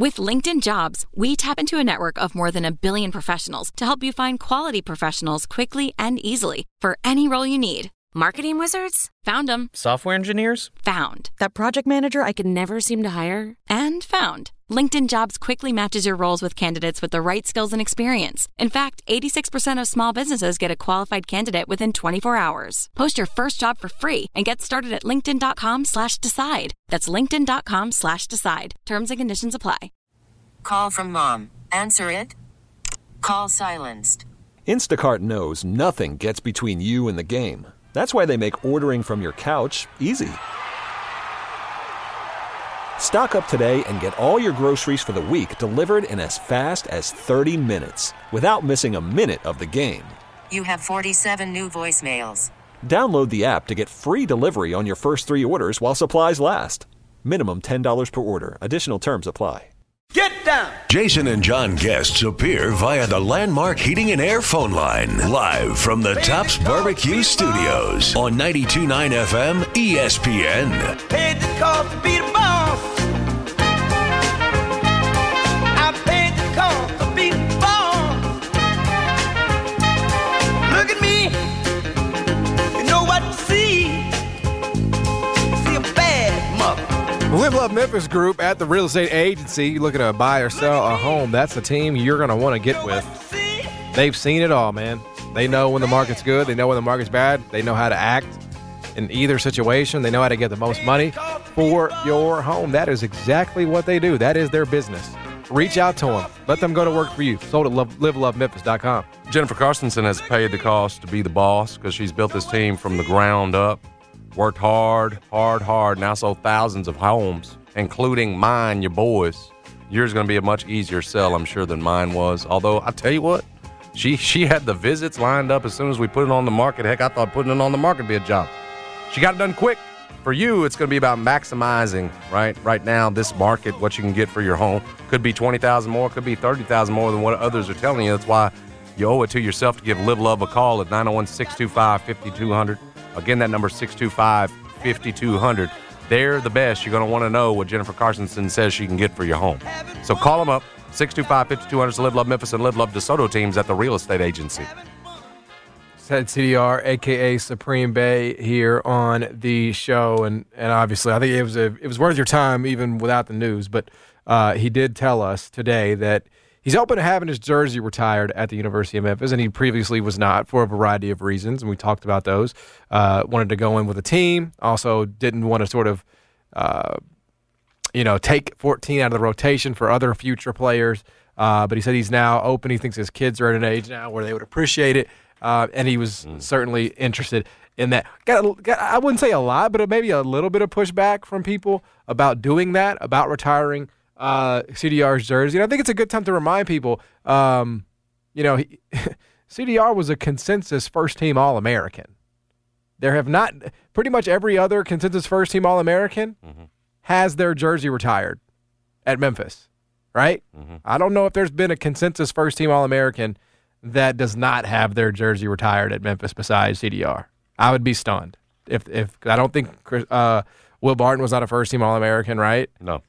With LinkedIn Jobs, we tap into a network of more than 1 billion professionals to help you find quality professionals quickly and easily for any role you need. Marketing wizards? Found them. Software engineers? Found. That project manager I could never seem to hire? And found. LinkedIn Jobs quickly matches your roles with candidates with the right skills and experience. In fact, 86% of small businesses get a qualified candidate within 24 hours. Post your first job for free and get started at linkedin.com/decide. That's linkedin.com/decide. Terms and conditions apply. Call from mom. Answer it. Call silenced. Instacart knows nothing gets between you and the game. That's why they make ordering from your couch easy. Stock up today and get all your groceries for the week delivered in as fast as 30 minutes without missing a minute of the game. You have 47 new voicemails. Download the app to get free delivery on your first 3 orders while supplies last. Minimum $10 per order. Additional terms apply. Get down! Jason and John guests appear via the Landmark Heating and Air phone line. Live from the Tops Barbecue Studios on 92.9 FM ESPN. Paid the cost to be the boss. I paid the cost to be the boss. Look at me. You know what to see. See a bad mother. Live Love Memphis Group at the real estate agency. You're looking to buy or sell a home. That's the team you're going to want to get with. They've seen it all, man. They know when the market's good. They know when the market's bad. They know how to act in either situation. They know how to get the most money for your home. That is exactly what they do. That is their business. Reach out to them. Let them go to work for you. Sold at livelovememphis.com. Jennifer Carstensen has paid the cost to be the boss because she's built this team from the ground up. Worked hard, now sold thousands of homes, including mine, your boys. Yours is going to be a much easier sell, I'm sure, than mine was. Although, I tell you what, she had the visits lined up as soon as we put it on the market. Heck, I thought putting it on the market would be a job. She got it done quick. For you, it's going to be about maximizing, right? Right now, this market, what you can get for your home. Could be $20,000 more, could be $30,000 more than what others are telling you. That's why you owe it to yourself to give Live Love a call at 901-625-5200. Again, that number is 625-5200. They're the best. You're going to want to know what Jennifer Carstensen says she can get for your home. So call them up, 625-5200. Live Love Memphis and Live Love DeSoto teams at the real estate agency. Said CDR, a.k.a. Supreme Bay, here on the show. And obviously, I think it was worth your time even without the news. But he did tell us today that he's open to having his jersey retired at the University of Memphis, and he previously was not for a variety of reasons, and we talked about those. Wanted to go in with a team, also didn't want to sort of, take 14 out of the rotation for other future players. But he said he's now open. He thinks his kids are at an age now where they would appreciate it, and he was certainly interested in that. I wouldn't say a lot, but maybe a little bit of pushback from people about doing that, about retiring CDR's jersey. And I think it's a good time to remind people, CDR was a consensus first-team All-American. There have not – pretty much every other consensus first-team All-American has their jersey retired at Memphis, right? Mm-hmm. I don't know if there's been a consensus first-team All-American that does not have their jersey retired at Memphis besides CDR. I would be stunned. If I don't think Will Barton was not a first-team All-American, right? No.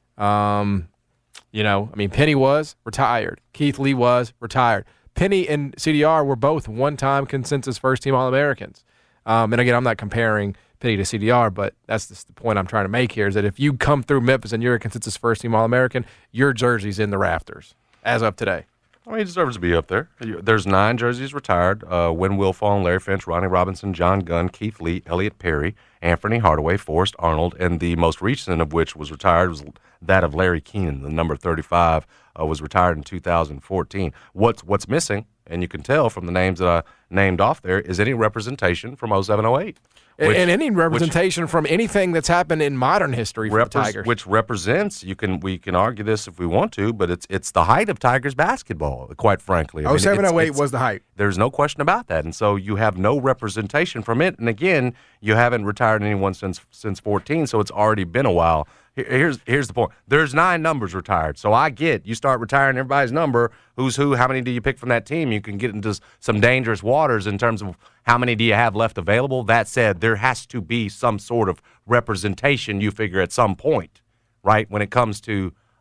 Penny was retired. Keith Lee was retired. Penny and CDR were both one-time consensus first-team All-Americans. And again, I'm not comparing Penny to CDR, but that's just the point I'm trying to make here is that if you come through Memphis and you're a consensus first-team All-American, your jersey's in the rafters as of today. He deserves to be up there. There's 9 jerseys retired. Win Wilfong, Larry Finch, Ronnie Robinson, John Gunn, Keith Lee, Elliott Perry, Anthony Hardaway, Forrest Arnold, and the most recent of which was retired was that of Larry Keenan. The number 35 was retired in 2014. What's missing, and you can tell from the names that I named off there, is any representation from 07-08. And any representation from anything that's happened in modern history for the Tigers. Which represents, we can argue this if we want to, but it's the height of Tigers basketball, quite frankly. 07-08 was the height. There's no question about that. And so you have no representation from it. And again, you haven't retired anyone since 14, so it's already been a while. Here's the point. There's 9 numbers retired. So I get you start retiring everybody's number. Who's who? How many do you pick from that team? You can get into some dangerous waters in terms of how many do you have left available. That said, there has to be some sort of representation, you figure, at some point, right, when it comes to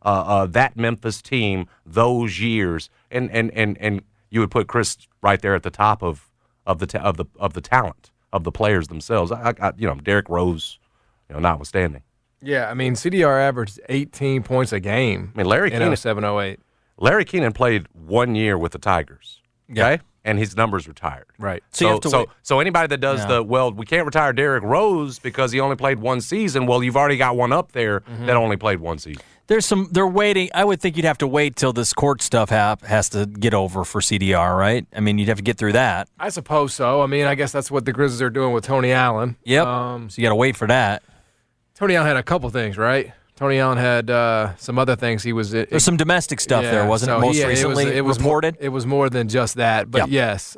that Memphis team those years, and you would put Chris right there at the top of the talent of the players themselves. Derrick Rose, notwithstanding. Yeah, I mean, CDR averaged 18 points a game. I mean, Larry Keenan, 07-08. Larry Keenan played 1 year with the Tigers. Okay. And his number's retired. Right. So, you have to so anybody that does we can't retire Derrick Rose because he only played one season. Well, you've already got one up there that only played one season. They're waiting. I would think you'd have to wait till this court stuff has to get over for CDR, right? I mean, you'd have to get through that. I suppose so. I mean, I guess that's what the Grizzlies are doing with Tony Allen. Yep. So you got to wait for that. Tony Allen had a couple things, right? Tony Allen had some other things. There's some domestic stuff there, wasn't it? Most recently reported. It was more than just that, but yes.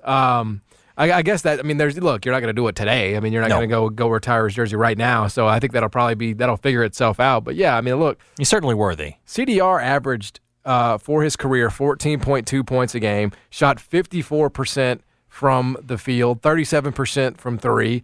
I guess that. I mean, you're not going to do it today. I mean, you're not going to go retire his jersey right now. So I think that'll figure itself out. But yeah, I mean, look, he's certainly worthy. CDR averaged for his career 14.2 points a game, shot 54% from the field, 37% from three.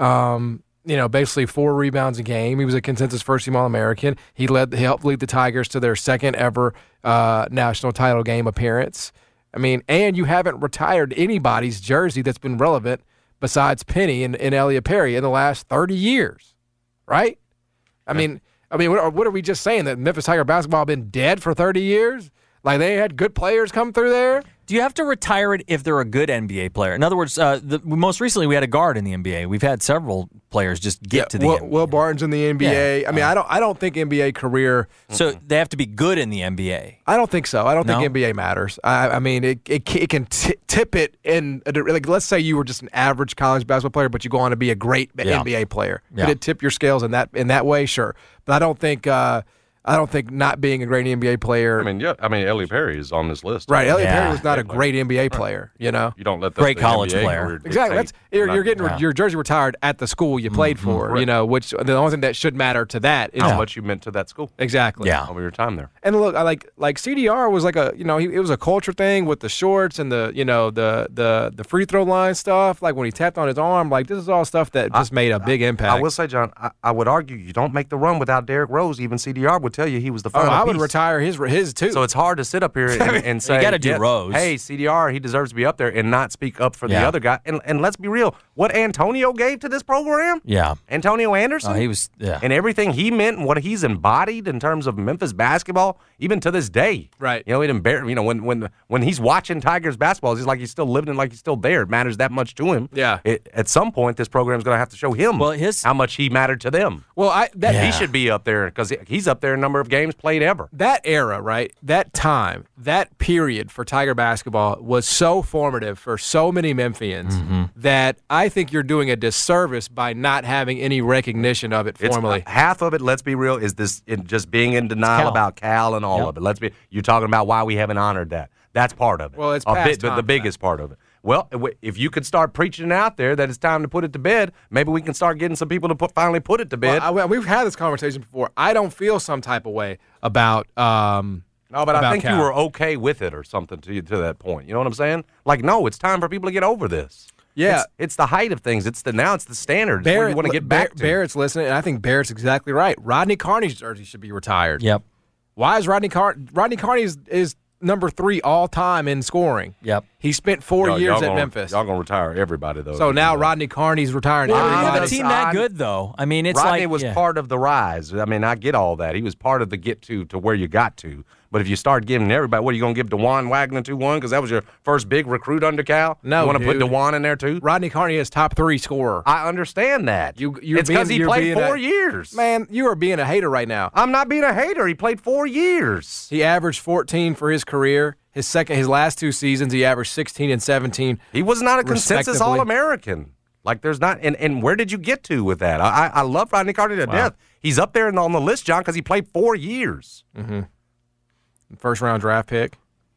Basically 4 rebounds a game. He was a consensus first-team All-American. He helped lead the Tigers to their second ever national title game appearance. I mean, and you haven't retired anybody's jersey that's been relevant besides Penny and Elliot Perry in the last 30 years, right? I mean, what are we just saying, that Memphis Tiger basketball been dead for 30 years? Like, they had good players come through there? Do you have to retire it if they're a good NBA player? In other words, most recently we had a guard in the NBA. We've had several players just get to the NBA. Will Barton's in the NBA. Yeah. I mean, I don't think NBA career. So they have to be good in the NBA. I don't think so. I don't think NBA matters. I mean, it can tip it in. Like, let's say you were just an average college basketball player, but you go on to be a great NBA player. Could it tip your scales in that way? Sure, but I don't think not being a great NBA player. I mean, Elliot Perry is on this list. Right, Elliot Perry was not a great NBA player. You don't let great college player. Exactly. You're getting your jersey retired at the school you played for. Right. Which the only thing that should matter to that is how much you meant to that school. Exactly. Yeah. Over your time there. And look, I like CDR was like it was a culture thing with the shorts and the free throw line stuff. Like when he tapped on his arm, like this is all stuff that just made a big impact. I will say, John, I would argue you don't make the run without Derrick Rose. Even CDR would tell you he was the final I would piece. retire his too. So it's hard to sit up here and say, you got to do Rose. Hey, CDR, he deserves to be up there, and not speak up for the other guy. And let's be real, what Antonio gave to this program? Yeah. Antonio Anderson? He was, and everything he meant and what he's embodied in terms of Memphis basketball, even to this day. Right. It embarrassed. When he's watching Tigers basketball, he's like he's still living and like he's still there. It matters that much to him. Yeah. At some point, this program's going to have to show him how much he mattered to them. Well, he should be up there because he's up there in number of games played ever. That era, right? That time, that period for Tiger basketball was so formative for so many Memphians that I think you're doing a disservice by not having any recognition of it formally. Half of it, let's be real, is this just being in denial about Cal and all of it. You're talking about why we haven't honored that. That's part of it. Well, it's past time, the biggest part of it. Well, if you could start preaching out there that it's time to put it to bed, maybe we can start getting some people to finally put it to bed. Well, we've had this conversation before. I don't feel some type of way about No, but I think Cal. You were okay with it or something to that point. You know what I'm saying? Like, no, it's time for people to get over this. Yeah. It's the height of things. It's the standards. Barrett, you want to get back to. Barrett's listening, and I think Barrett's exactly right. Rodney Carney's jersey should be retired. Yep. Why is Rodney Carney is number 3 all time in scoring? Yep. He spent 4 years at Memphis. Y'all gonna retire everybody though. So now Rodney Carney's retiring everybody. You have a team that good though. I mean, it's Rodney was part of the rise. I mean, I get all that. He was part of the get to where you got to. But if you start giving everybody, what are you going to give DeJuan Wagner 2-1 because that was your first big recruit under Cal? No, you want to put DeJuan in there too? Rodney Carney is top 3 scorer. I understand that. It's because he played 4 years. Man, you are being a hater right now. I'm not being a hater. He played 4 years. He averaged 14 for his career. His last 2 seasons, he averaged 16 and 17. He was not a consensus All-American. Like, there's not, and where did you get to with that? I love Rodney Carney to death. He's up there on the list, John, because he played 4 years. Mm-hmm. First-round draft pick.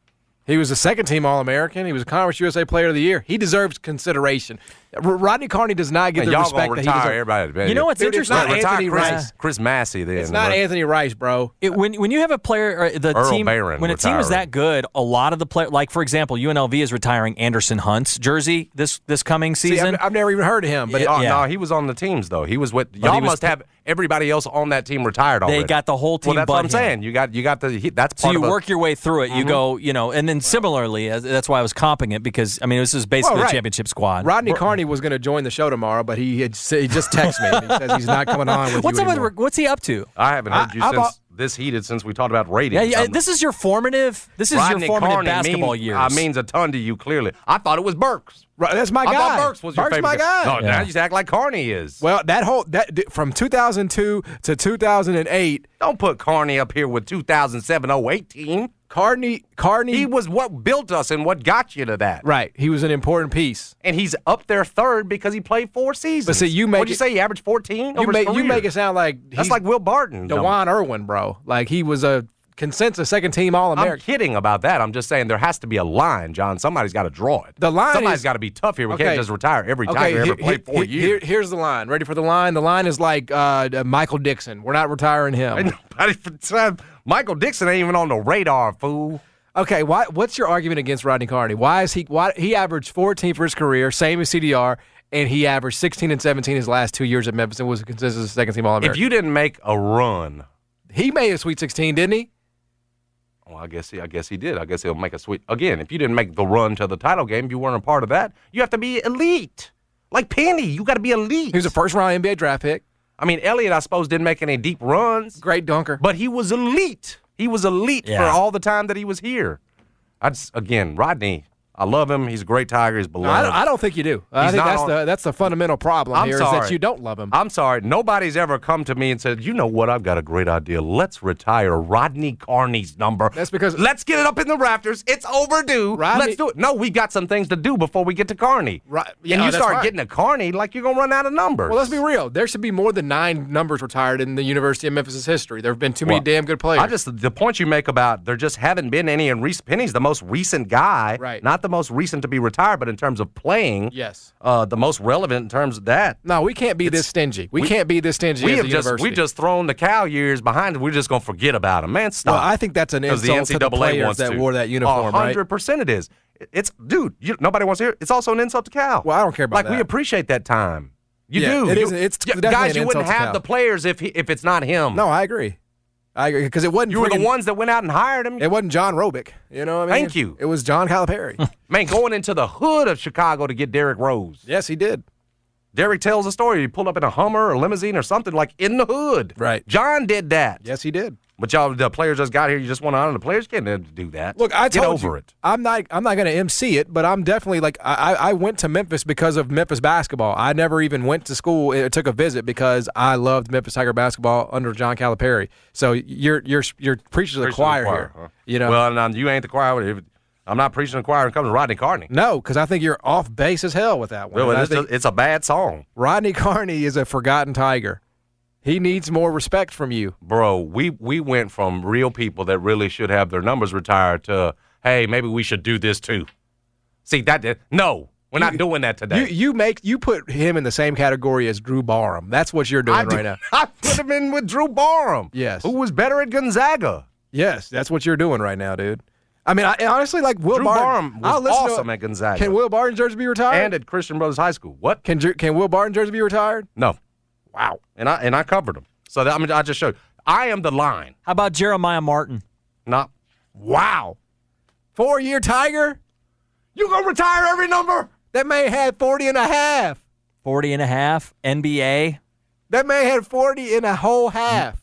He was a second-team All-American. He was a Conference USA Player of the Year. He deserves consideration. Rodney Carney does not get the respect that he deserves. Everybody. You know what's interesting? It's not Anthony Rice. Chris Massey then. It's not Anthony Rice, bro. When you have a player, Earl team, Barron when a team is that good, a lot of the players, like for example, UNLV is retiring Anderson Hunt's jersey this coming season. See, I've never even heard of him. But no, he was on the teams though. He was with y'all. Must have everybody else on that team retired already. They got the whole team. Well, that's what I'm but saying. him. You got that's So part you of work your way through it. You go, and then similarly, that's why I was comping it because this is basically a championship squad. Rodney Carney was going to join the show tomorrow, but he just texted me. And he says he's not coming on with What's you up anymore. what's he up to? I haven't heard you since this heated since we talked about ratings. Yeah, this is your formative. This is Rodney your formative Carney basketball years. means a ton to you. Clearly, I thought it was Burks. Right, that's my guy. I thought Burks was your Burks favorite my guy. No, now you act like Carney is. Well, from 2002 to 2008, Don't put Carney up here with 2007-08 team. Carney. He was what built us and what got you to that. Right. He was an important piece. And he's up there third because he played 4 seasons. But see, you make What'd you say? He averaged 14 over his you career? make it sound like That's like Will Barton. DeJuan Irwin, bro. Like he was a consensus second-team All-American. I'm kidding about that. I'm just saying there has to be a line, John. Somebody's got to draw it. The line Somebody's is- got to be tough here. We Okay. can't just retire every Tiger ever played 4 years. Here's the line. Ready for the line? The line is like Michael Dixon. We're not retiring him. Ain't nobody- Michael Dixon ain't even on the radar, fool. Okay, what's your argument against Rodney Carney? Why he averaged 14 for his career, same as CDR, and he averaged 16 and 17 his last 2 years at Memphis and was a consensus second-team All-American. If you didn't make a run, he made a Sweet 16, didn't he? well, I guess he did. I guess he'll make a sweet. Again, if you didn't make the run to the title game, you weren't a part of that. You have to be elite. Like Penny, you got to be elite. He was a first-round NBA draft pick. I mean, Elliott, I suppose, didn't make any deep runs. Great dunker. But he was elite. He was elite for all the time that he was here. Rodney, I love him. He's a great Tiger. He's beloved. I don't think you do. I think that's the fundamental problem is that you don't love him. I'm sorry. Nobody's ever come to me and said, you know what, I've got a great idea. Let's retire Rodney Carney's number. That's because... Let's get it up in the rafters. It's overdue. Let's do it. No, we got some things to do before we get to Carney. Right. And you start getting to Carney like you're going to run out of numbers. Well, let's be real. There should be more than 9 numbers retired in the University of Memphis' history. There have been too many damn good players. The point you make about there just haven't been any in recent. Penny's the most recent guy. Right. Not the most recent to be retired, but in terms of playing, yes, the most relevant in terms of that. No, we can't be this stingy. We can't be this stingy as a university. We've just thrown the Cal years behind. We're just going to forget about them. Man, stop. Well, I think that's an insult to the players that wore that uniform, 100% it is. It's, dude, nobody wants to hear it. It's also an insult to Cal. Well, I don't care about that. Like, we appreciate that time. You Yeah, do. it is. It's definitely guys, an you wouldn't insult to have Cal. the players if it's not him. No, I agree. Because it wasn't. You were the ones that went out and hired him. It wasn't John Robick. You know what I mean? Thank you. It was John Calipari. Man, going into the hood of Chicago to get Derrick Rose. Yes, he did. Derrick tells a story. He pulled up in a Hummer or limousine or something like in the hood. Right. John did that. Yes, he did. But y'all, the players just got here. You just went on, and the players can't do that. Look, I Get told over you, it. I'm not going to MC it, but I'm definitely like I went to Memphis because of Memphis basketball. I never even went to school. It took a visit because I loved Memphis Tiger basketball under John Calipari. So you're preaching to the choir here. Huh? You know. Well, and you ain't the choir. I'm not preaching to the choir when it comes to Rodney Carney. No, because I think you're off base as hell with that one. Well, I think it's a bad song. Rodney Carney is a forgotten Tiger. He needs more respect from you. Bro, we went from real people that really should have their numbers retired to, hey, maybe we should do this too. See, no, we're not doing that today. You put him in the same category as Drew Barham. That's what you're doing right now. I put him in with Drew Barham. Yes. Who was better at Gonzaga. Yes, that's what you're doing right now, dude. I mean, honestly, like Will Drew Barton. Barham was awesome at Gonzaga. Can Will Barton's jersey be retired? And at Christian Brothers High School. What? Can Will Barton's jersey be retired? No. Wow. And I covered him. So I just showed. I am the line. How about Jeremiah Martin? Not. Wow. 4-year Tiger? You gonna retire every number? That man had 40 and a half. 40 and a half, NBA. That man had 40 and a whole half.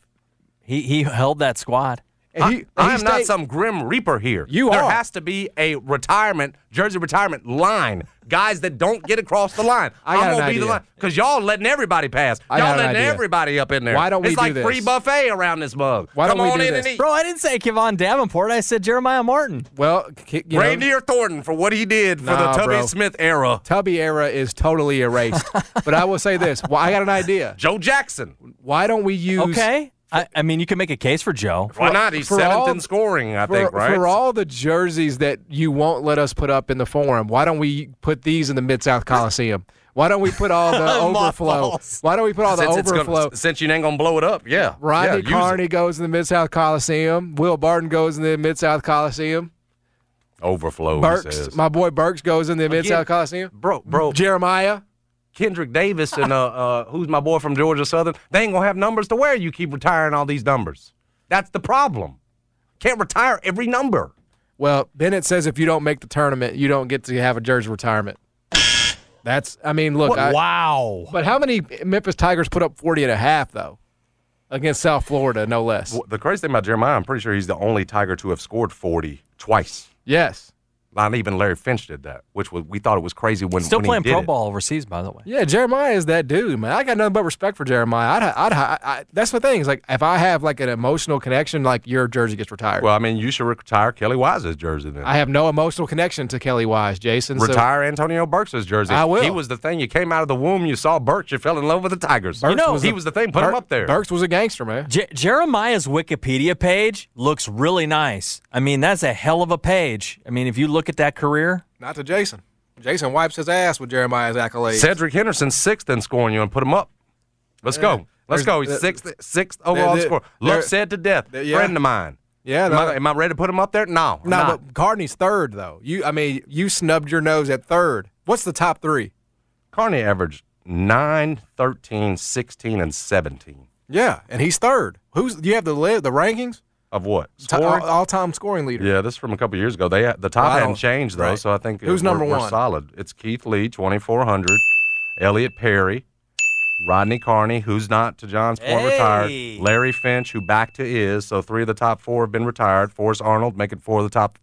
He held that squad. And I am not some grim reaper here. There are. has to be a jersey retirement line. Guys that don't get across the line. I got I'm an gonna be the idea. line because y'all letting everybody pass. I Y'all got an letting idea. everybody up in there. Why don't we It's do like this? free buffet around this mug. Why don't Come we on do in this? and eat. Bro, I didn't say Kevon Davenport. I said Jeremiah Martin. Well, Reindeer Thornton for what he did for the Tubby bro. Smith era. Tubby era is totally erased. But I will say this. Well, I got an idea. Joe Jackson. Why don't we use... Okay. I mean, you can make a case for Joe. Why not? He's for seventh all- in scoring, I think, right? For all the jerseys that you won't let us put up in the forum, why don't we put these in the Mid-South Coliseum? Why don't we put all the overflow? Mothballs. Why don't we put all the overflow? Since you ain't going to blow it up, yeah. Rodney use Carney it. goes in the Mid-South Coliseum. Will Barton goes in the Mid-South Coliseum. Overflow, he Burks, says. my boy Burks goes in the Mid-South Coliseum. Bro. Jeremiah. Kendrick Davis and who's my boy from Georgia Southern, they ain't going to have numbers to wear. You keep retiring all these numbers. That's the problem. Can't retire every number. Well, Bennett says if you don't make the tournament, you don't get to have a jersey retirement. Look. Wow. But how many Memphis Tigers put up 40.5, though, against South Florida, no less? Well, the crazy thing about Jeremiah, I'm pretty sure he's the only Tiger to have scored 40 twice. Yes. Not even Larry Finch did that, which we thought it was crazy when Still when playing he did pro it. ball overseas, by the way. Yeah, Jeremiah is that dude, man. I got nothing but respect for Jeremiah. That's the thing. Is like if I have like an emotional connection, like your jersey gets retired. Well, I mean, you should retire Kelly Wise's jersey then. I have no emotional connection to Kelly Wise, Jason. Retire Antonio Burks' jersey. I will. He was the thing. You came out of the womb, you saw Burks, you fell in love with the Tigers. He was the thing. Put him up there. Burks was a gangster, man. Jeremiah's Wikipedia page looks really nice. I mean, that's a hell of a page. I mean, if you look at that career. Not to Jason. Jason wipes his ass with Jeremiah's accolades. Cedric Henderson's 6th in scoring you and put him up. Let's go. Let's go. He's sixth overall scorer. Love said to death. Friend of mine. Yeah. Am I ready to put him up there? No. But Carney's third, though. You snubbed your nose at third. What's the top three? Carney averaged 9, 13, 16, and 17. Yeah, and he's third. Do you have the rankings? Of what? All-time scoring leader. Yeah, this is from a couple years ago. The top hadn't changed, though, so I think who's number we're one? Solid. It's Keith Lee, 2,400. Elliot Perry. Rodney Carney, who's not, to John's point, retired. Larry Finch, who back to is, so 3 of the top 4 have been retired. Forrest Arnold, making 4 of the top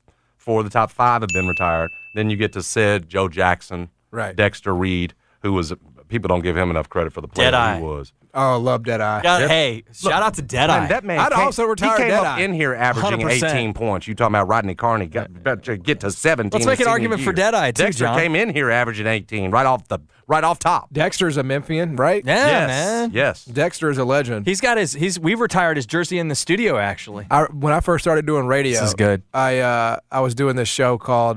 5 have been retired. Then you get to Sid, Joe Jackson, Dexter Reed, who was, people don't give him enough credit for the player he was. Oh, I love Deadeye. Hey, shout out to Deadeye. That man I'd also retire He came Deadeye. up in here averaging 100%. 18 points. You talking about Rodney Carney get to 17. Let's make an argument for Deadeye, too, Dexter John. came in here averaging 18 right off top. Dexter's a Memphian, right? Yeah, man. Yes. Dexter is a legend. He's got we've retired his jersey in the studio, actually. When I first started doing radio, This is good. I was doing this show called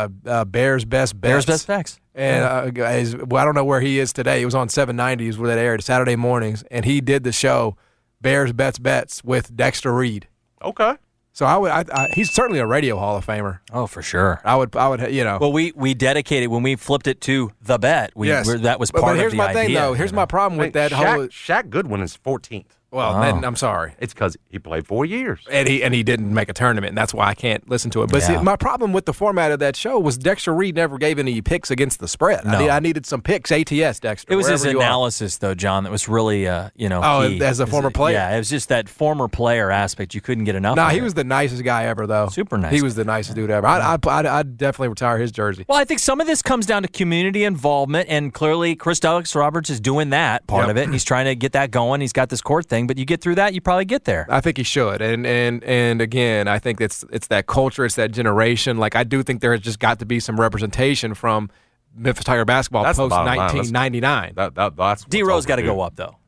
Bears Best Bets. Bears Best Bets. And I don't know where he is today. He was on 790s where that aired Saturday mornings, and he did the show Bears Bets with Dexter Reed. Okay. So he's certainly a radio Hall of Famer. Oh, for sure. I would. Well, we dedicated when we flipped it to the bet. That was part of the idea. But here's my thing, though. Here's my problem with that whole. Shaq Goodwin is 14th. Well, then I'm sorry. It's because he played 4 years. And he didn't make a tournament, and that's why I can't listen to it. But see, my problem with the format of that show was Dexter Reed never gave any picks against the spread. No. I needed some picks, ATS, Dexter. It was his wherever you are. analysis, though, John, that was really, key. As a former player? Yeah, it was just that former player aspect. You couldn't get enough of he it. was the nicest guy ever, though. Super nice. He was the nicest dude ever. I'd definitely retire his jersey. Well, I think some of this comes down to community involvement, and clearly Chris Douglas Roberts is doing that part of it, and he's trying to get that going. He's got this court thing, but you get through that, you probably get there. I think he should, and again, I think it's that culture, it's that generation. Like I do think there has just got to be some representation from Memphis Tiger basketball post 1999. That's D Rose got to go up though.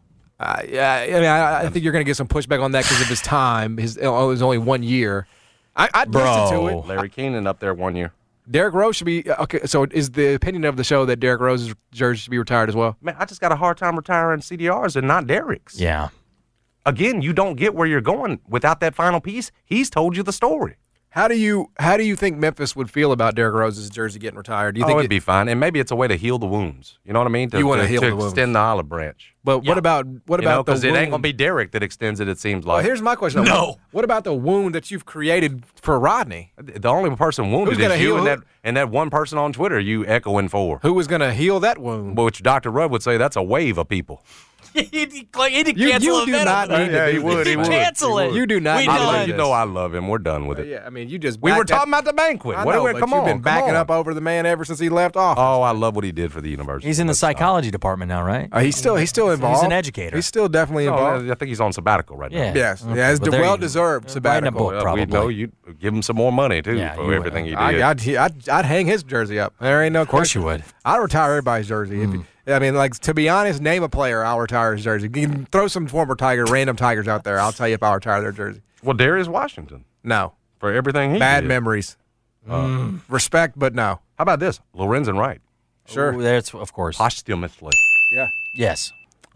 I think you're going to get some pushback on that because of his time. It was only 1 year. I'd listen to it. Larry Keenan up there 1 year. Derrick Rose should be okay. So is the opinion of the show that Derrick Rose's jersey should be retired as well? Man, I just got a hard time retiring CDRs and not Derrick's. Yeah. Again, you don't get where you're going without that final piece. He's told you the story. How do you think Memphis would feel about Derrick Rose's jersey getting retired? Do you think it'd be fine, and maybe it's a way to heal the wounds. You know what I mean? You want to heal the wounds. Extend the olive branch. But what about because it ain't gonna be Derrick that extends it. It seems like. Well, here's my question. No. What about the wound that you've created for Rodney? The only person wounded is you and that one person on Twitter you echoing for. Who was going to heal that wound? Which Dr. Rudd would say that's a wave of people. He'd cancel you do not need to he would. Cancel it. You do not. You know I love him. We're done with it. Yeah, I mean, you just. We were talking about the banquet. I know, Come on. You've been backing up over the man ever since he left office. Oh, I love what he did for the university. He's in the psychology department now, right? He's still involved. He's an educator. He's still definitely involved. I think he's on sabbatical right now. Yeah. Yes, it's well-deserved sabbatical. Writing a book, probably. We know you give him some more money too for everything he did. I'd hang his jersey up. There ain't no. Of course you would. I'd retire everybody's jersey. I mean, like, to be honest, name a player, I'll retire his jersey. You can throw some former random Tigers out there. I'll tell you if I'll retire their jersey. Well, Darius Washington. No. For everything he Bad did. memories. Respect, but no. How about this? Lorenzen Wright. Sure. Ooh, that's, of course. Posthumously. Yeah. Yes.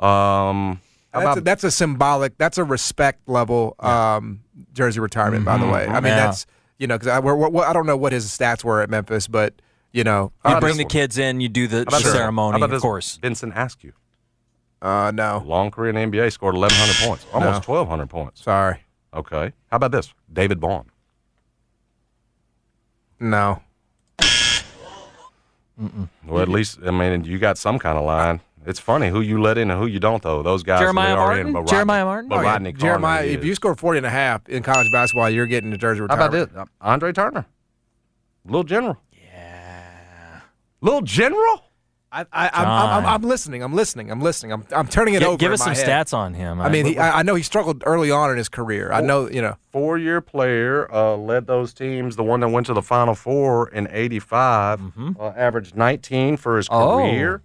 That's a symbolic, that's a respect level jersey retirement, by the way. I mean, that's, because I don't know what his stats were at Memphis, but You know, You bring the kids in, you do the ceremony, How about of course. Vincent Askew. No. Long career in the NBA, scored 1,100 points. Almost 1,200 points. Sorry. Okay. How about this? David Vaughn. No. Well, at least, I mean, you got some kind of line. It's funny who you let in and who you don't, though. Those guys Jeremiah are Martin? in. But Jeremiah Martin? But Rodney Carney Jeremiah, is. if you score 40 and a half in college basketball, you're getting the jersey How retirement. about this? Andre Turner. Little General. Yeah. Little General? I'm listening. I'm turning it over. Give in us my some head. stats on him. I mean, I know he struggled early on in his career. I know, 4-year player, led those teams. The one that went to the Final Four in '85, averaged 19 for his career.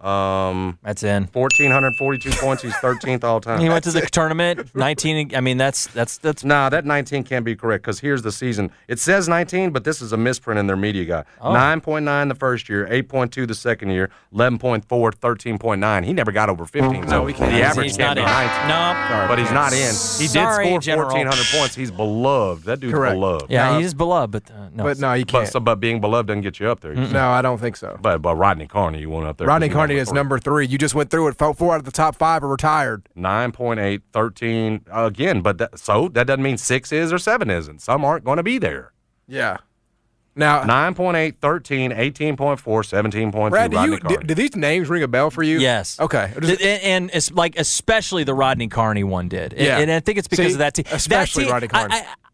That's in 1,442 points. He's 13th all time. He went to the tournament. 19. I mean, that's. Nah, that 19 can't be correct because here's the season. It says 19, but this is a misprint in their media guide. 9.9 the first year, 8.2 the second year, 11.4, 13.9. He never got over 15. So we can't. The average He's can't not be in. 19. No, But he's not in. He Sorry, did score General. 1,400 points. He's beloved. That dude's Correct. beloved. Yeah, he's beloved, but no. But no, you can't. But being beloved doesn't get you up there. No, I don't think so. But Rodney Carney, you went up there. Rodney 'cause he's Carney is number 3. You just went through it. 4 out of the top 5 are retired. 9.8, 13. Again, but that doesn't mean 6 is or 7 isn't. Some aren't going to be there. Yeah. Now, 9.8, 13, 18.4, 17.2. Brad, Rodney Carney. do these names ring a bell for you? Yes. Okay. And it's like especially the Rodney Carney one did. Yeah. And I think it's because of that team. Especially that team, Rodney Carney.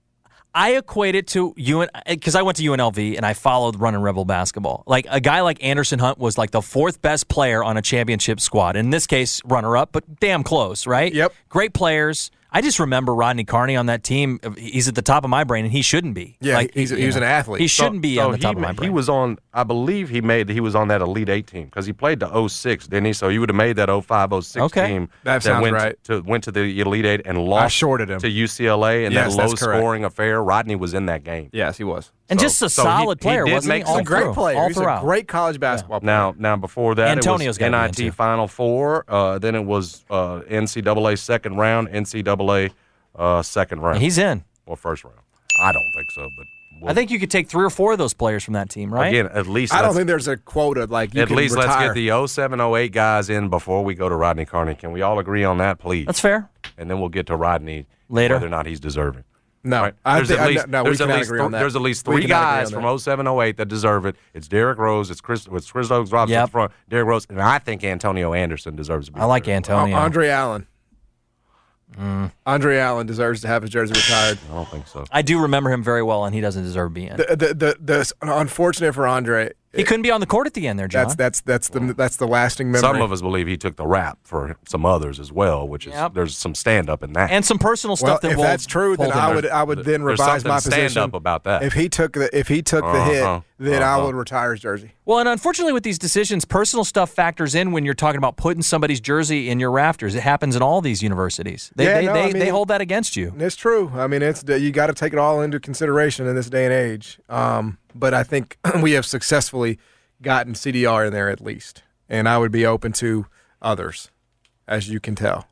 I equate it to because I went to UNLV and I followed Runnin' Rebel basketball. Like a guy like Anderson Hunt was like the 4th best player on a championship squad. In this case, runner-up, but damn close, right? Yep. Great players. I just remember Rodney Carney on that team. He's at the top of my brain, and he shouldn't be. Yeah, he was an athlete. He shouldn't be on the top of my brain. He was on, I believe he was on that Elite 8 team because he played the 06, didn't he? So you would have made that 05, 06 team. That sounds went right. Went to the Elite 8 and lost I shorted him. to UCLA in Yes, that that's correct. low-scoring affair. Rodney was in that game. Yes, he was. And just a solid player, did wasn't he? make All some He's a great through, player. all He's a throughout. great college basketball player. Now before that, Antonio's it was gotta be in, NIT too. Final Four. Then it was NCAA second round, NCAA second round. He's in. Or first round. I don't think so, but I think you could take 3 or 4 of those players from that team, right? again, at least I don't let's- think there's a quota like you at can least let's retire. get the 07, 08 guys in before we go to Rodney Carney. Can we all agree on that, please? That's fair. And then we'll get to Rodney Later. whether or not he's deserving. No, Right? I There's think at least, no, we there's at cannot least agree on that. There's at least We 3 cannot agree guys on from 07, 08 that deserve it. It's Derrick Rose, it's Chris Oaks Robinson Yep. front, Derrick Rose, and I think Antonio Anderson deserves to be. I like there. Antonio. Andre Allen. Andre Allen deserves to have his jersey retired. I don't think so. I do remember him very well, and he doesn't deserve being in. The unfortunate for Andre. He couldn't be on the court at the end there, John. That's the lasting memory. Some of us believe he took the rap for some others as well, which is there's some stand up in that. and some personal well, stuff that if will that's true, then hold him. I would then There's revise something my position. stand up about that. If he took the hit, then I would retire his jersey. Well, and unfortunately with these decisions, personal stuff factors in when you're talking about putting somebody's jersey in your rafters. It happens in all these universities. They hold that against you. It's true. I mean, you got to take it all into consideration in this day and age. But I think we have successfully gotten CDR in there at least, and I would be open to others, as you can tell.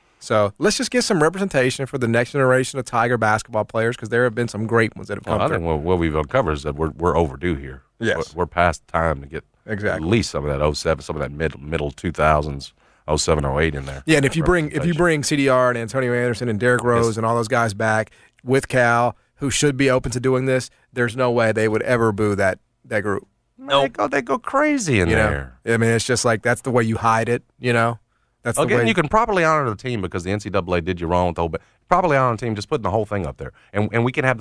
So let's just get some representation for the next generation of Tiger basketball players because there have been some great ones that have come I through. think what we've uncovered is that we're overdue here. Yes. We're past time to get Exactly. at least some of that 07, some of that middle 2000s, 07, 08 in there. Yeah, and if you bring CDR and Antonio Anderson and Derrick Rose and all those guys back with Cal, who should be open to doing this, there's no way they would ever boo that group. No, they go crazy in there. I mean, it's just like that's the way you hide it. That's the Again, way you can properly honor the team because the NCAA did you wrong with the whole. Properly honor the team, just putting the whole thing up there, and we can have the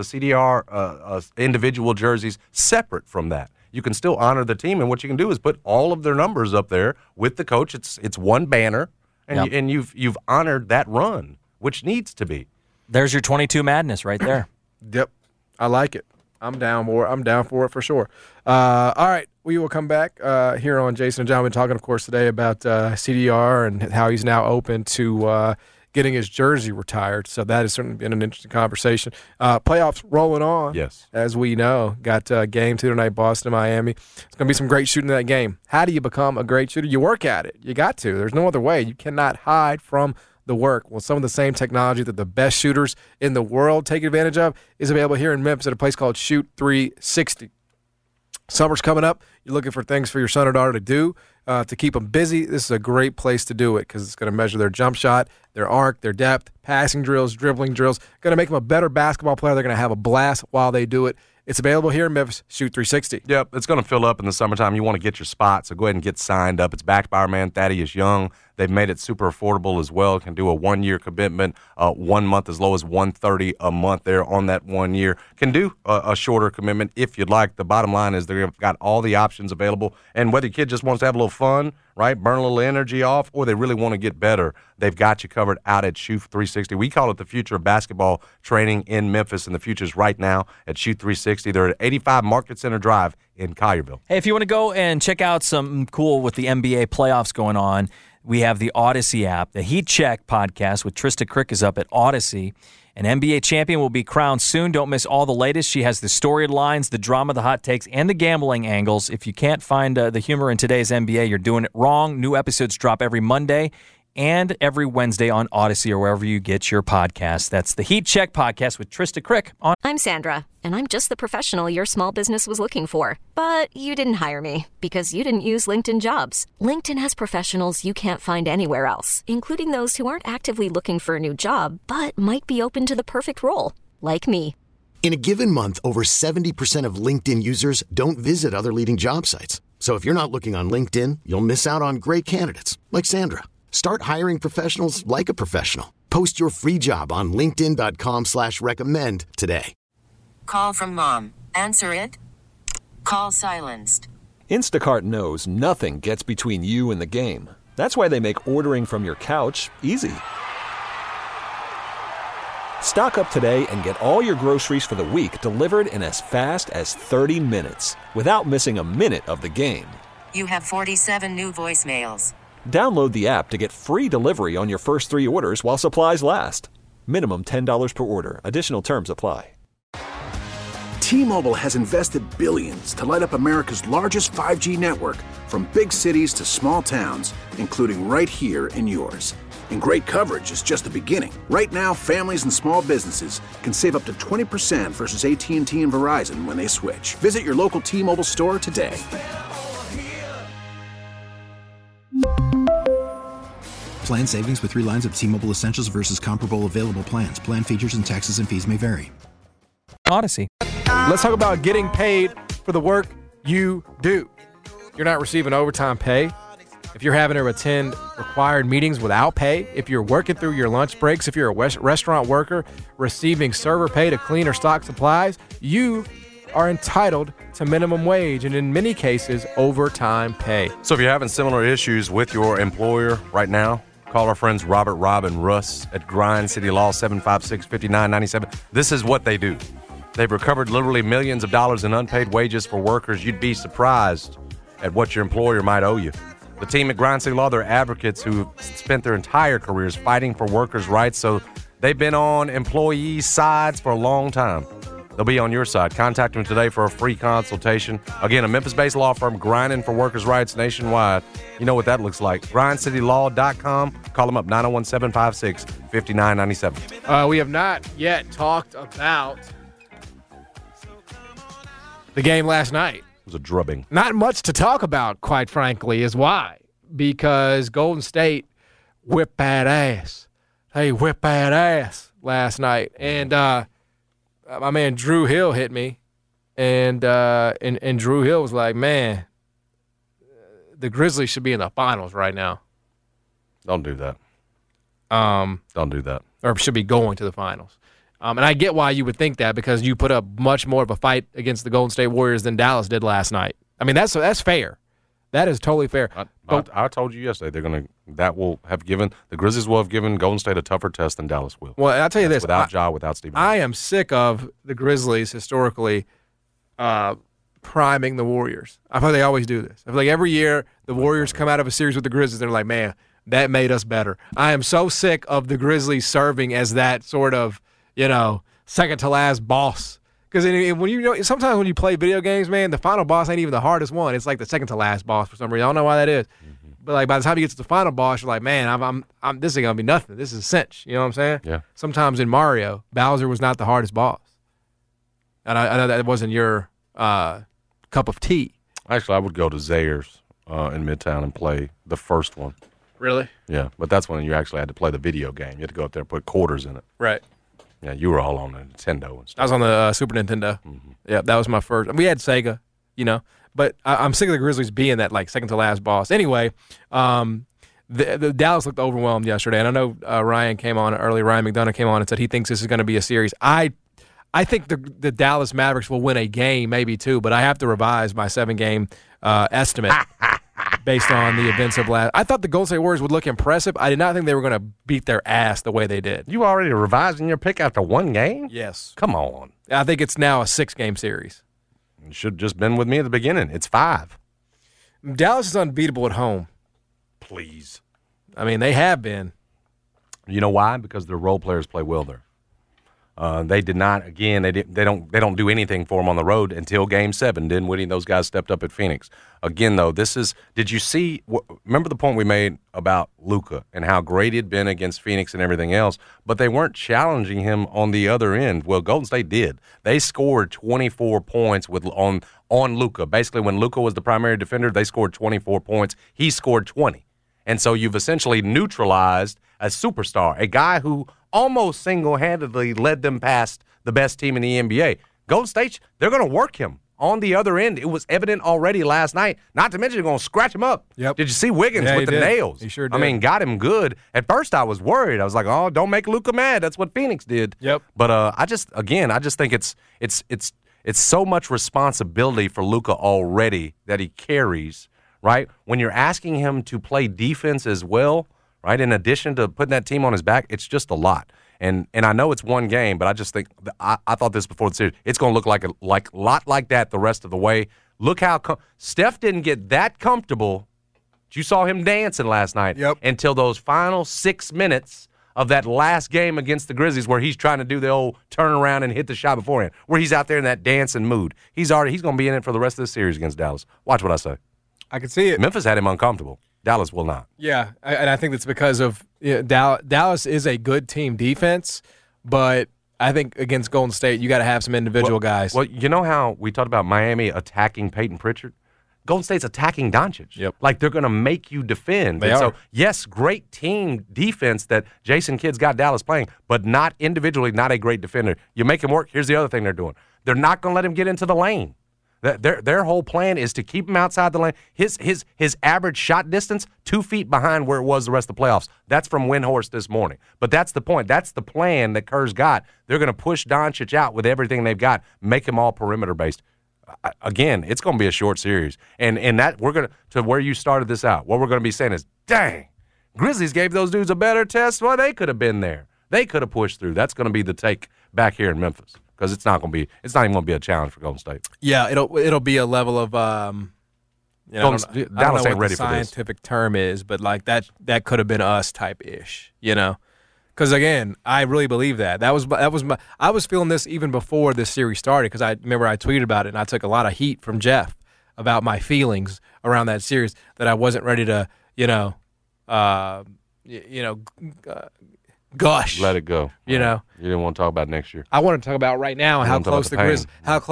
CDR individual jerseys separate from that. You can still honor the team, and what you can do is put all of their numbers up there with the coach. It's one banner, and you've honored that run, which needs to be. There's your 22 madness right there. Yep, I like it. I'm down for it for sure. All right, we will come back here on Jason and John. We've been talking, of course, today about CDR and how he's now open to getting his jersey retired. So that has certainly been an interesting conversation. Playoffs rolling on. Yes. As we know. Got game 2 tonight, Boston, Miami. It's going to be some great shooting in that game. How do you become a great shooter? You work at it. You got to. There's no other way. You cannot hide from the work. Well, some of the same technology that the best shooters in the world take advantage of is available here in Memphis at a place called Shoot 360. Summer's coming up. You're looking for things for your son or daughter to do to keep them busy. This is a great place to do it because it's going to measure their jump shot, their arc, their depth, passing drills, dribbling drills. Going to make them a better basketball player. They're going to have a blast while they do it. It's available here in Memphis. Shoot 360. Yep, it's going to fill up in the summertime. You want to get your spot, so go ahead and get signed up. It's backed by our man Thaddeus Young. They've made it super affordable as well. Can do a 1-year commitment, 1 month as low as $130 a month there on that 1 year. Can do a shorter commitment if you'd like. The bottom line is they've got all the options available. And whether your kid just wants to have a little fun, right, burn a little energy off, or they really want to get better, they've got you covered out at Shoot 360. We call it the future of basketball training in Memphis, and the future's right now at Shoot 360. They're at 85 Market Center Drive in Collierville. Hey, if you want to go and check out something cool with the NBA playoffs going on, we have the Odyssey app. The Heat Check podcast with Trista Crick is up at Odyssey. An NBA champion will be crowned soon. Don't miss all the latest. She has the storylines, the drama, the hot takes, and the gambling angles. If you can't find the humor in today's NBA, you're doing it wrong. New episodes drop every Monday and every Wednesday on Odyssey or wherever you get your podcasts. That's the Heat Check podcast with Trista Crick. I'm Sandra, and I'm just the professional your small business was looking for. But you didn't hire me because you didn't use LinkedIn Jobs. LinkedIn has professionals you can't find anywhere else, including those who aren't actively looking for a new job, but might be open to the perfect role, like me. In a given month, over 70% of LinkedIn users don't visit other leading job sites. So if you're not looking on LinkedIn, you'll miss out on great candidates like Sandra. Start hiring professionals like a professional. Post your free job on linkedin.com/recommend today. Call from mom. Answer it. Call silenced. Instacart knows nothing gets between you and the game. That's why they make ordering from your couch easy. Stock up today and get all your groceries for the week delivered in as fast as 30 minutes without missing a minute of the game. You have 47 new voicemails. Download the app to get free delivery on your first 3 orders while supplies last. Minimum $10 per order. Additional terms apply. T-Mobile has invested billions to light up America's largest 5G network, from big cities to small towns, including right here in yours. And great coverage is just the beginning. Right now, families and small businesses can save up to 20% versus AT&T and Verizon when they switch. Visit your local T-Mobile store today. Plan savings with 3 lines of T-Mobile Essentials versus comparable available plans. Plan features and taxes and fees may vary. Odyssey. Let's talk about getting paid for the work you do. You're not receiving overtime pay. If you're having to attend required meetings without pay, if you're working through your lunch breaks, if you're a restaurant worker receiving server pay to clean or stock supplies, you are entitled to minimum wage and in many cases overtime pay. So if you're having similar issues with your employer right now, call our friends Robert, Rob, and Russ at Grind City Law, 756-5997. This is what they do. They've recovered literally millions of dollars in unpaid wages for workers. You'd be surprised at what your employer might owe you. The team at Grind City Law, they're advocates who spent their entire careers fighting for workers' rights, so they've been on employees' sides for a long time. They'll be on your side. Contact them today for a free consultation. Again, a Memphis-based law firm grinding for workers' rights nationwide. You know what that looks like. GrindCityLaw.com. Call them up, 901-756-5997. We have not yet talked about the game last night. It was a drubbing. Not much to talk about, quite frankly, is why. Because Golden State whipped that ass. They whipped that ass last night. And my man Drew Hill hit me. And Drew Hill was like, man, the Grizzlies should be in the finals right now. Don't do that. Don't do that. Or should be going to the finals. And I get why you would think that because you put up much more of a fight against the Golden State Warriors than Dallas did last night. I mean, that's fair. That is totally fair. I told you yesterday the Grizzlies will have given Golden State a tougher test than Dallas will. Well, I'll tell you this. Without Ja, without Stephen. I am sick of the Grizzlies historically priming the Warriors. I feel like they always do this. I feel like every year the Warriors come out of a series with the Grizzlies, they're like, man, that made us better. I am so sick of the Grizzlies serving as that sort of, second to last boss. Because sometimes when you play video games, man, the final boss ain't even the hardest one. It's like the second to last boss for some reason. I don't know why that is. Mm-hmm. But like by the time you get to the final boss, you're like, man, this ain't gonna be nothing. This is a cinch. You know what I'm saying? Yeah. Sometimes in Mario, Bowser was not the hardest boss. And I know that wasn't your cup of tea. Actually, I would go to Zayre's in Midtown and play the first one. Really? Yeah, but that's when you actually had to play the video game. You had to go up there and put quarters in it. Right. Yeah, you were all on the Nintendo and stuff. I was on the Super Nintendo. Mm-hmm. Yeah, that was my first. We had Sega, but I'm sick of the Grizzlies being that second to last boss. Anyway, the Dallas looked overwhelmed yesterday, and I know Ryan McDonough came on and said he thinks this is going to be a series. I think the Dallas Mavericks will win a game, maybe two, but I have to revise my 7-game estimate based on the events of last. I thought the Golden State Warriors would look impressive. I did not think they were going to beat their ass the way they did. You already revising your pick after one game? Yes. Come on. I think it's now a 6-game series. You should have just been with me at the beginning. It's 5. Dallas is unbeatable at home. Please. I mean, they have been. You know why? Because their role players play well there. They did not. Again, they don't do anything for them on the road until Game 7. Dinwiddie, those guys stepped up at Phoenix. Again, though, this is. Did you see? Remember the point we made about Luka and how great he'd been against Phoenix and everything else, but they weren't challenging him on the other end. Well, Golden State did. They scored 24 points on Luka. Basically, when Luka was the primary defender, they scored 24 points. He scored 20, and so you've essentially neutralized a superstar, a guy who almost single-handedly led them past the best team in the NBA. Golden State, they're going to work him on the other end. It was evident already last night. Not to mention they're going to scratch him up. Yep. Did you see Wiggins with the nails? He sure did. I mean, got him good. At first, I was worried. I was like, oh, don't make Luka mad. That's what Phoenix did. Yep. But I just think it's so much responsibility for Luka already that he carries, right? When you're asking him to play defense as well, right, in addition to putting that team on his back, it's just a lot. And I know it's one game, but I just think I thought this before the series. It's going to look like a lot like that the rest of the way. Look how Steph didn't get that comfortable. You saw him dancing last night until those final 6 minutes of that last game against the Grizzlies, where he's trying to do the old turn around and hit the shot beforehand, where he's out there in that dancing mood. He's going to be in it for the rest of the series against Dallas. Watch what I say. I can see it. Memphis had him uncomfortable. Dallas will not. Yeah, and I think that's because of Dallas is a good team defense, but I think against Golden State, you got to have some individual guys. Well, you know how we talked about Miami attacking Peyton Pritchard? Golden State's attacking Doncic. Yep. Like, they're going to make you defend. They are. So, yes, great team defense that Jason Kidd's got Dallas playing, but not individually, not a great defender. You make him work. Here's the other thing they're doing. They're not going to let him get into the lane. Their whole plan is to keep him outside the lane. His average shot distance, 2 feet behind where it was the rest of the playoffs. That's from Windhorst this morning. But that's the point. That's the plan that Kerr's got. They're going to push Doncic out with everything they've got, make him all perimeter-based. Again, it's going to be a short series. And that we're going to where you started this out, what we're going to be saying is, dang, Grizzlies gave those dudes a better test. Well, they could have been there. They could have pushed through. That's going to be the take back here in Memphis. Because it's not even going to be a challenge for Golden State. Yeah, it'll be a level of I don't know what the scientific term is, but like that could have been us type ish, Because again, I really believe that I was feeling this even before this series started, because I remember I tweeted about it and I took a lot of heat from Jeff about my feelings around that series, that I wasn't ready to gush. Let it go. You didn't want to talk about next year. I want to talk about right now and how close the Grizzlies were. How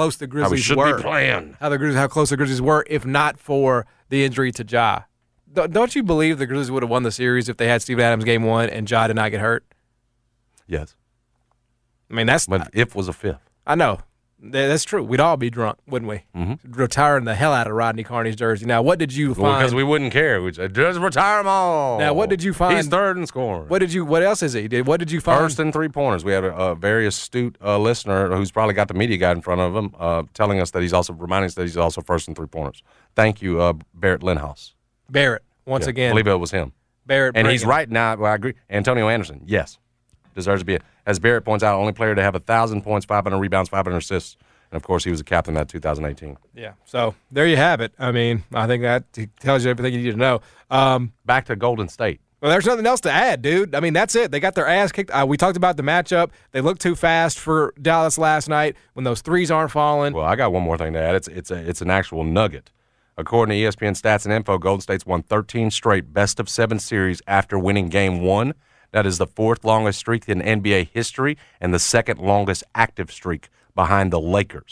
close the Grizzlies were, if not for the injury to Ja. Don't you believe the Grizzlies would have won the series if they had Steven Adams game 1 and Ja did not get hurt? Yes. I mean, but if was a fifth. I know. That's true. We'd all be drunk, wouldn't we? Mm-hmm. Retiring the hell out of Rodney Carney's jersey. Now, what did you find? Because we wouldn't care. We'd say, just retire them all. Now, what did you find? He's third in scoring. What else is he? What did you find? First in 3-pointers. We had a very astute listener who's probably got the media guide in front of him reminding us that he's also first in 3-pointers. Thank you, Barrett Lindhaus. Barrett, once again. I believe it was him. Barrett. And he's right now. Well, I agree. Antonio Anderson, yes, deserves to be, as Barrett points out, only player to have 1,000 points, 500 rebounds, 500 assists. And, of course, he was a captain that 2018. Yeah. So, there you have it. I mean, I think that tells you everything you need to know. Back to Golden State. Well, there's nothing else to add, dude. I mean, that's it. They got their ass kicked. We talked about the matchup. They looked too fast for Dallas last night when those threes aren't falling. Well, I got one more thing to add. It's an actual nugget. According to ESPN Stats and Info, Golden State's won 13 straight best-of-7 series after winning Game 1. That is the 4th longest streak in NBA history and the 2nd longest active streak behind the Lakers.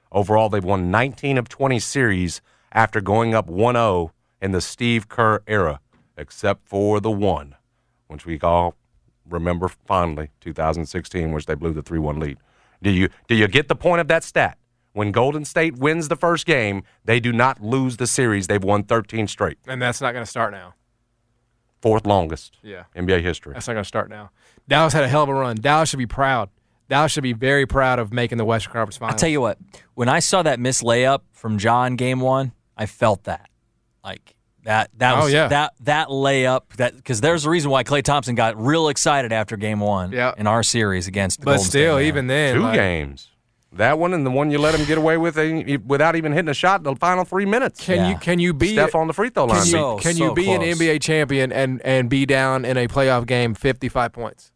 Overall, they've won 19 of 20 series after going up 1-0 in the Steve Kerr era, except for the one, which we all remember fondly, 2016, which they blew the 3-1 lead. Do you get the point of that stat? When Golden State wins the first game, they do not lose the series. They've won 13 straight. And that's not going to start now. Fourth longest Yeah. NBA history. That's not going to start now. Dallas had a hell of a run. Dallas should be proud. Dallas should be very proud of making the Western Conference Finals. I'll tell you what, when I saw that missed layup from Ja in game one, I felt that. Like that was that layup, because there's a reason why Klay Thompson got real excited after game one in our series against the Golden State. But still, even then. Two games. That one and the one you let him get away with without even hitting a shot in the final 3 minutes. Can you be Steph on the free throw line? Can you be an NBA champion and be down in a playoff game 55 points?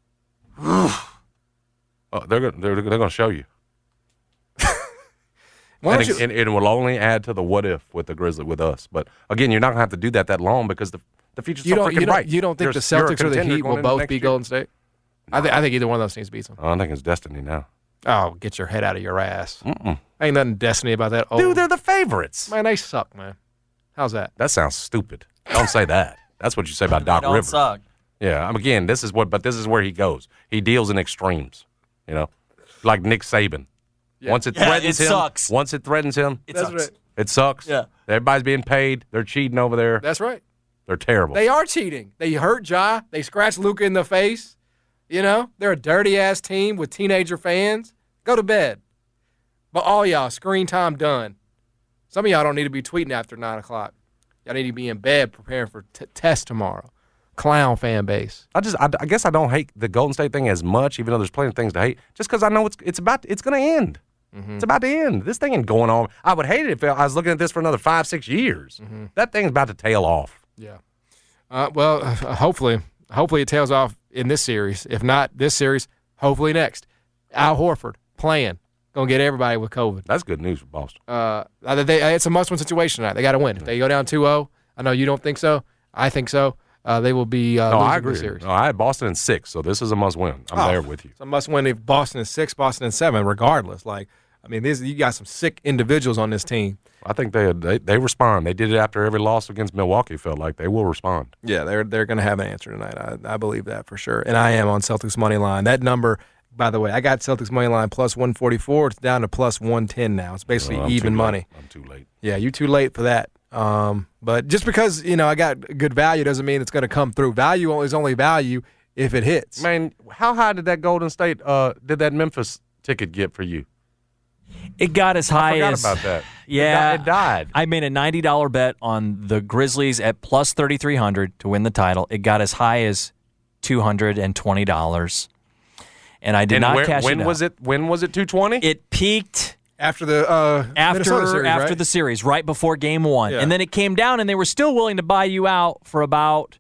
They're going to show you. And it will only add to the what if with the Grizzlies with us. But again, you're not going to have to do that long because the future's so freaking bright. You don't think the Celtics or the Heat will both beat Golden State? No. I think either one of those teams beats them. I think it's destiny now. Oh, get your head out of your ass. Ain't nothing destiny about that. Dude, they're the favorites. Man, they suck, man. How's that? That sounds stupid. Don't say that. That's what you say about Doc Rivers. Suck. Yeah, again, this is where he goes. He deals in extremes, like Nick Saban. Yeah. Once it threatens him, sucks. Once it threatens him, it sucks. Right. It sucks. Yeah. Everybody's being paid. They're cheating over there. That's right. They're terrible. They are cheating. They hurt Ja. They scratched Luka in the face. They're a dirty-ass team with teenager fans. Go to bed. But all y'all, screen time done. Some of y'all don't need to be tweeting after 9 o'clock. Y'all need to be in bed preparing for test tomorrow. Clown fan base. I guess I don't hate the Golden State thing as much, even though there's plenty of things to hate, just because I know it's going to end. Mm-hmm. It's about to end. This thing ain't going on. I would hate it if I was looking at this for another 5-6 years. Mm-hmm. That thing's about to tail off. Yeah. Hopefully it tails off in this series. If not this series, hopefully next. Al Horford playing. Going to get everybody with COVID. That's good news for Boston. It's a must-win situation tonight. They got to win. If they go down 2-0, I know you don't think so. I think so. They will be losing I agree. The series. No, I had Boston in 6, so this is a must-win. I'm there with you. It's a must-win if Boston is 6, Boston is 7, regardless. You got some sick individuals on this team. I think they respond. They did it after every loss against Milwaukee. Felt like they will respond. Yeah, they're going to have an answer tonight. I believe that for sure. And I am on Celtics money line. That number, by the way, I got Celtics money line plus 144. It's down to plus 110 now. It's basically even money. I'm too late. Yeah, you're too late for that. But just because I got good value doesn't mean it's going to come through. Value is only value if it hits. Man, how high did that Golden State did that Memphis ticket get for you? It got as high as. I forgot about that. Yeah, it died. I made a $90 bet on the Grizzlies at plus 3,300 to win the title. It got as high as $220, and I did not cash it out. When was it 220? It peaked after the after the series, right before Game 1, and then it came down, and they were still willing to buy you out for about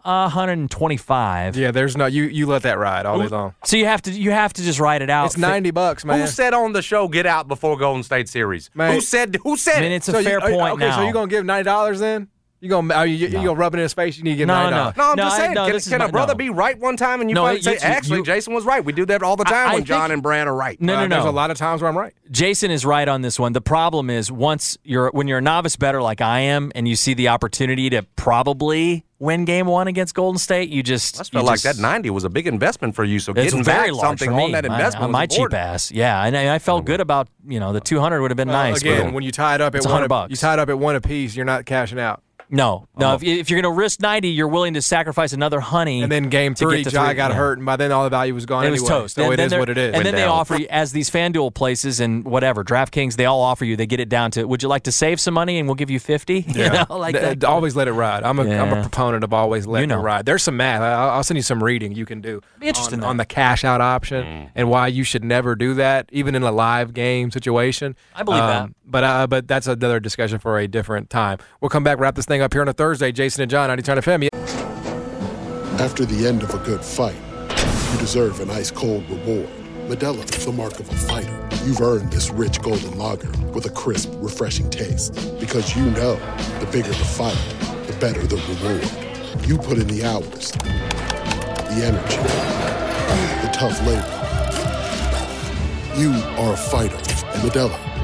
125. Yeah, there's no you let that ride all day long. So you have to just ride it out. It's $90, man. Who said on the show get out before Golden State series? Man. Who said? I mean, it's a fair point now. So you gonna give $90 then? You gonna rub it in his face? You need to get $90. No, I'm just saying. Can a brother be right one time and you finally say, actually, Jason was right? We do that all the time when John and Brand are right. No. There's a lot of times where I'm right. Jason is right on this one. The problem is when you're a novice bettor like I am, and you see the opportunity to probably win Game 1 against Golden State, I just felt like that 90 was a big investment for you. So getting back something on that investment, my cheap ass, yeah, and I felt good about the 200 would have been nice. Again, when you tie it up at $100, you tie it up at one apiece, you're not cashing out. No. If you're going to risk 90, you're willing to sacrifice another honey. And then Game 3, Ja got hurt, and by then all the value was gone anyway. It was toast. So it is what it is. And then they offer you, as these FanDuel places and whatever, DraftKings, they all offer you, they get it down to, would you like to save some money and we'll give you 50? Yeah. Always let it ride. I'm a proponent of always letting it ride. There's some math. I'll send you some reading you can do on the cash out option and why you should never do that, even in a live game situation. I believe that. But that's another discussion for a different time. We'll come back, wrap this thing up here on a Thursday. Jason and John, 92.9 FM. After the end of a good fight, you deserve an ice-cold reward. Modelo is the mark of a fighter. You've earned this rich golden lager with a crisp, refreshing taste. Because you know, the bigger the fight, the better the reward. You put in the hours, the energy, the tough labor. You are a fighter, and Modelo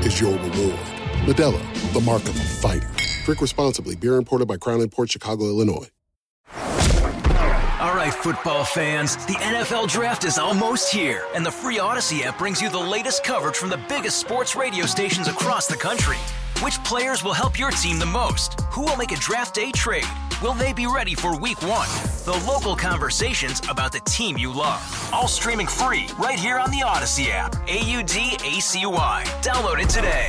is your reward. Modelo, the mark of a fighter. Drink responsibly. Beer imported by Crown Imports, Chicago, Illinois. All right, football fans, the NFL Draft is almost here, and the free Odyssey app brings you the latest coverage from the biggest sports radio stations across the country. Which players will help your team the most? Who will make a draft day trade? Will they be ready for week 1? The local conversations about the team you love. All streaming free right here on the Odyssey app. AUDACY. Download it today.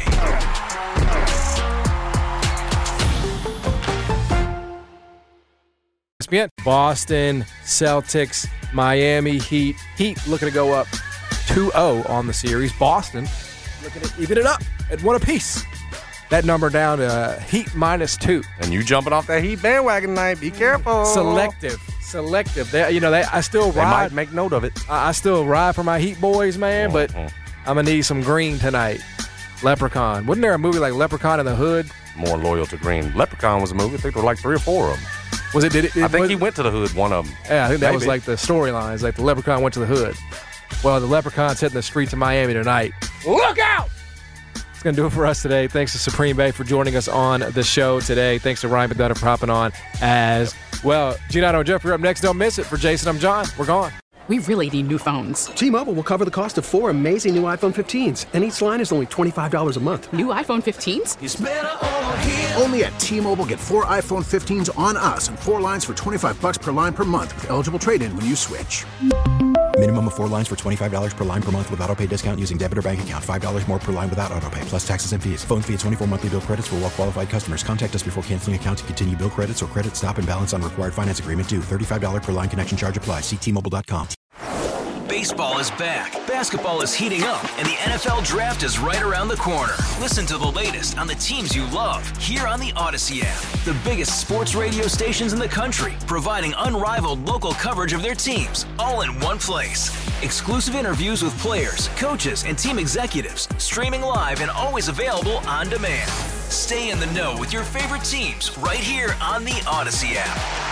Boston Celtics, Miami Heat. Heat looking to go up 2-0 on the series. Boston looking to even it up at 1 apiece. That number down to Heat -2. And you jumping off that Heat bandwagon tonight. Be careful. Selective. I still ride. They might make note of it. I still ride for my Heat boys, man, but I'm going to need some green tonight. Leprechaun. Wasn't there a movie like Leprechaun in the Hood? More loyal to green. Leprechaun was a movie. I think there were like 3 or 4 of them. Was it? I think he went to the hood, one of them. Yeah, I think that was like the storyline. It's like the Leprechaun went to the hood. Well, the Leprechaun's hitting the streets of Miami tonight. Look out! It's going to do it for us today. Thanks to Supreme Bay for joining us on the show today. Thanks to Ryan McDonough for hopping on as well. Giannato and Jeff are up next. Don't miss it. For Jason, I'm John. We're gone. We really need new phones. T-Mobile will cover the cost of 4 amazing new iPhone 15s, and each line is only $25 a month. New iPhone 15s? It's better over here. Only at T-Mobile, get 4 iPhone 15s on us and 4 lines for $25 per line per month with eligible trade-in when you switch. Minimum of 4 lines for $25 per line per month with autopay discount using debit or bank account. $5 more per line without autopay, plus taxes and fees. Phone fee at 24 monthly bill credits for well-qualified customers. Contact us before canceling account to continue bill credits or credit stop and balance on required finance agreement due. $35 per line connection charge applies. See T-Mobile.com. Baseball is back, basketball is heating up, and the NFL Draft is right around the corner. Listen to the latest on the teams you love here on the Odyssey app. The biggest sports radio stations in the country, providing unrivaled local coverage of their teams, all in one place. Exclusive interviews with players, coaches, and team executives, streaming live and always available on demand. Stay in the know with your favorite teams right here on the Odyssey app.